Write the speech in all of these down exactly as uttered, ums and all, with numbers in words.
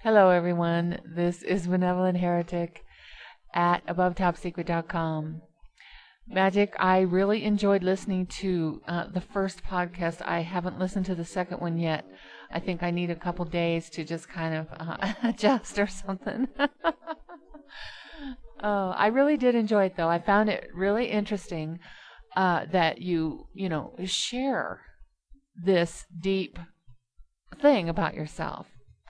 Hello, everyone. This is Benevolent Heretic at above top secret dot com. Magic, I really enjoyed listening to uh, the first podcast. I haven't listened to the second one yet. I think I need a couple days to just kind of uh, adjust or something. Oh, I really did enjoy it, though. I found it really interesting uh, that you, you know, share this deep thing about yourself.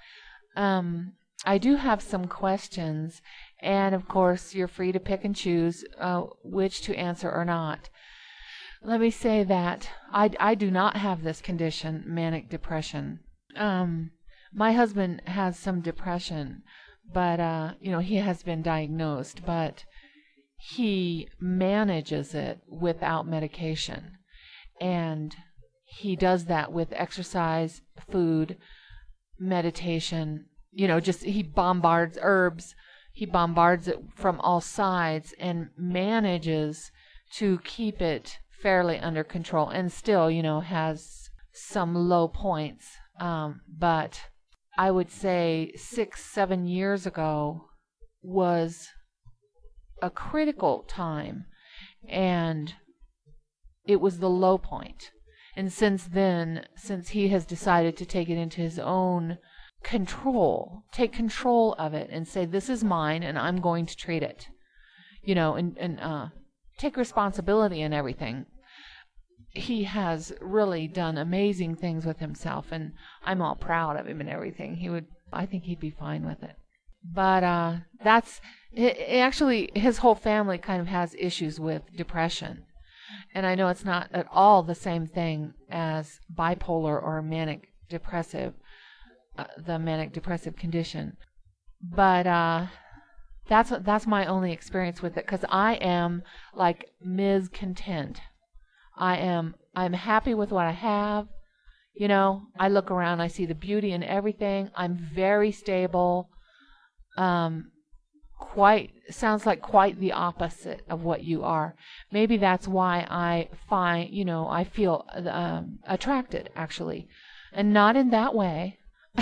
Um, I do have some questions, and of course, you're free to pick and choose uh, which to answer or not. Let me say that I, I do not have this condition, manic depression. Um, my husband has some depression, but, uh, you know, he has been diagnosed, but he manages it without medication. And he does that with exercise, food, meditation, you know, just he bombards herbs, he bombards it from all sides and manages to keep it fairly under control, and still, you know, has some low points. Um, but I would say six, seven years ago was a critical time, and it was the low point. And since then, since he has decided to take it into his own control, take control of it and say, this is mine and I'm going to treat it, you know, and, and uh, take responsibility and everything, he has really done amazing things with himself, and I'm all proud of him and everything. He would, I think he'd be fine with it. But uh, that's, it, it actually, his whole family kind of has issues with depression. And I know it's not at all the same thing as bipolar or manic depressive, uh, the manic depressive condition. But uh, that's that's my only experience with it, because I am like Miz Content. I am I'm happy with what I have. You know, I look around, I see the beauty in everything. I'm very stable. Um, quite sounds like quite the opposite of what you are. Maybe that's why I find, you know, I feel um, attracted, actually, and not in that way.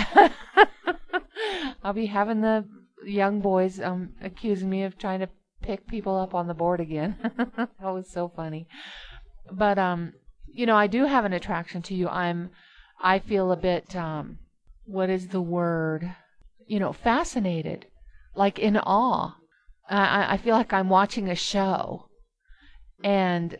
I'll be having the young boys um, accusing me of trying to pick people up on the board again. That was so funny. But um, you know, I do have an attraction to you. I'm, I feel a bit, um, what is the word? You know, fascinated. Like in awe. I, I feel like I'm watching a show. And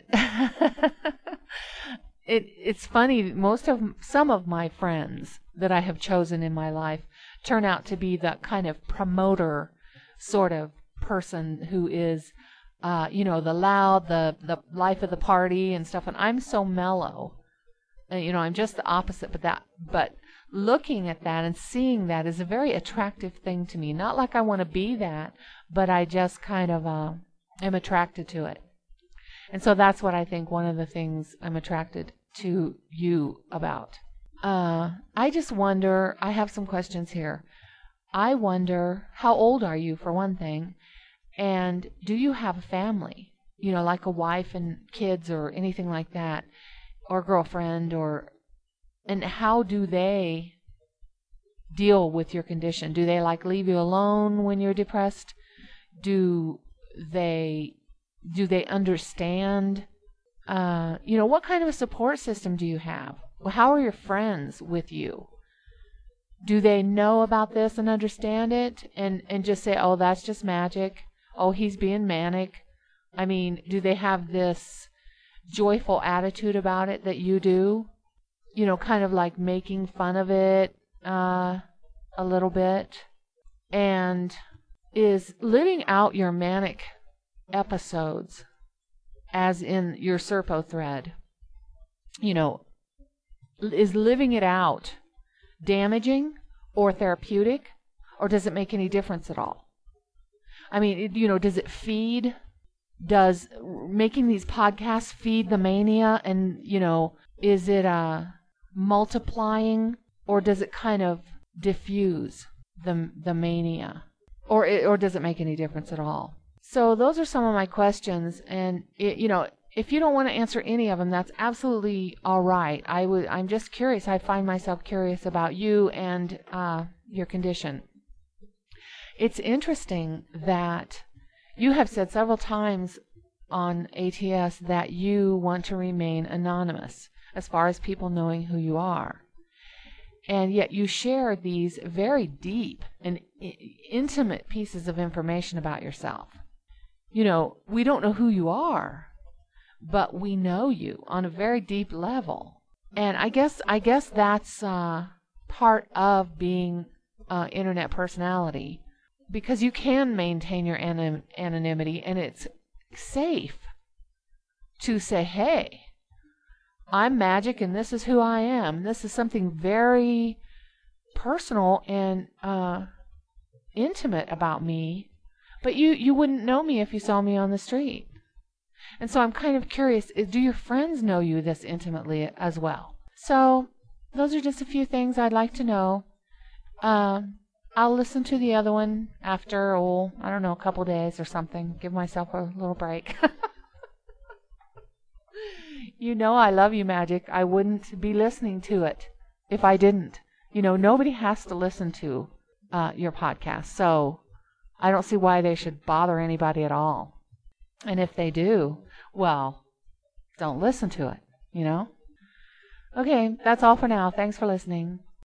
it it's funny, most of some of my friends that I have chosen in my life turn out to be the kind of promoter sort of person who is uh, you know, the loud, the the life of the party and stuff, and I'm so mellow. And, you know, I'm just the opposite, but that but looking at that and seeing that is a very attractive thing to me. Not like I want to be that, but I just kind of uh, am attracted to it. And so that's what I think one of the things I'm attracted to you about. Uh, I just wonder, I have some questions here. I wonder, how old are you, for one thing? And do you have a family? You know, like a wife and kids or anything like that? Or girlfriend, or... And how do they deal with your condition? Do they like leave you alone when you're depressed? Do they do they understand? Uh, you know, what kind of a support system do you have? How are your friends with you? Do they know about this and understand it and, and just say, oh, that's just magic. Oh, he's being manic. I mean, do they have this joyful attitude about it that you do? You know, kind of like making fun of it uh, a little bit. And is living out your manic episodes, as in your Serpo thread, you know, is living it out damaging or therapeutic, or does it make any difference at all? I mean, it, you know, does it feed? Does making these podcasts feed the mania? And, you know, is it uh, multiplying, or does it kind of diffuse the the mania? Or it, or does it make any difference at all? So those are some of my questions, and it, you know, if you don't want to answer any of them, that's absolutely all right. I would. I'm just curious. I find myself curious about you and uh, your condition. it's interesting that you have said several times on A T S that you want to remain anonymous as far as people knowing who you are. And yet you share these very deep and I- intimate pieces of information about yourself. You know, we don't know who you are, but we know you on a very deep level. And I guess I guess that's uh, part of being uh, internet personality, because you can maintain your anon- anonymity, and it's safe to say, hey, I'm Magic and this is who I am. This is something very personal and uh, intimate about me, but you, you wouldn't know me if you saw me on the street. And so I'm kind of curious, do your friends know you this intimately as well? So those are just a few things I'd like to know. Um, I'll listen to the other one after, oh, I don't know, a couple days or something. Give myself a little break. You know I love you, Magic. I wouldn't be listening to it if I didn't. You know, nobody has to listen to uh, your podcast, so I don't see why they should bother anybody at all. And if they do, well, don't listen to it, you know? Okay, that's all for now. Thanks for listening.